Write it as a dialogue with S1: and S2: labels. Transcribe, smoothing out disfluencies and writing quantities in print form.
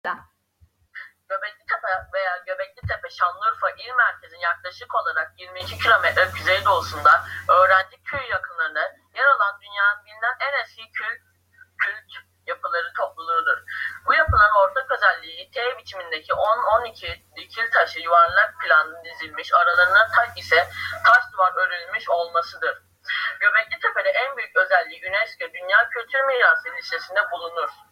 S1: lütfen.
S2: Göbeklitepe veya Göbeklitepe, Şanlıurfa il merkezinin yaklaşık olarak 22 kilometre kuzeydoğusunda Öğrenci Köyü yakınlarında yer alan dünyanın bilinen en eski kült yapıları topluluğudur. Bu yapıların ortak özelliği T biçimindeki 10-12 dikil taşı yuvarlak plan dizilmiş, aralarına ise taş duvar örülmüş olmasıdır. Göbeklitepe'de en büyük özelliği UNESCO Dünya Kültür Mirası listesinde bulunur.